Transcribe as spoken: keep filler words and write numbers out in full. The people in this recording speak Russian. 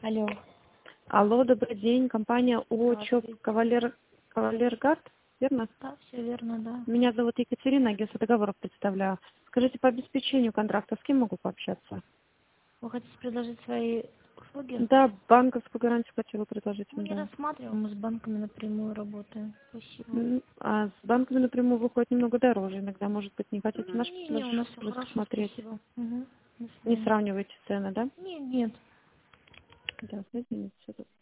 Алло. Алло, добрый день. Компания ООО ЧОП Здравствуйте. Кавалер, Кавалергард, верно? Да, все верно, да. Меня зовут Екатерина, агентство договоров представляю. Скажите, по обеспечению контракта с кем могу пообщаться? Вы хотите предложить свои услуги? Да, банковскую гарантию хотела предложить Мы вам, не да. рассматриваем, мы с банками напрямую работаем. Спасибо. М, А с банками напрямую выходит немного дороже. Иногда, может быть, не хотите Ну, наш не, не, у нас все предложить хорошо, посмотреть. спасибо. Угу. До Не свидания. сравнивайте цены, да? Нет, нет. Да, извините.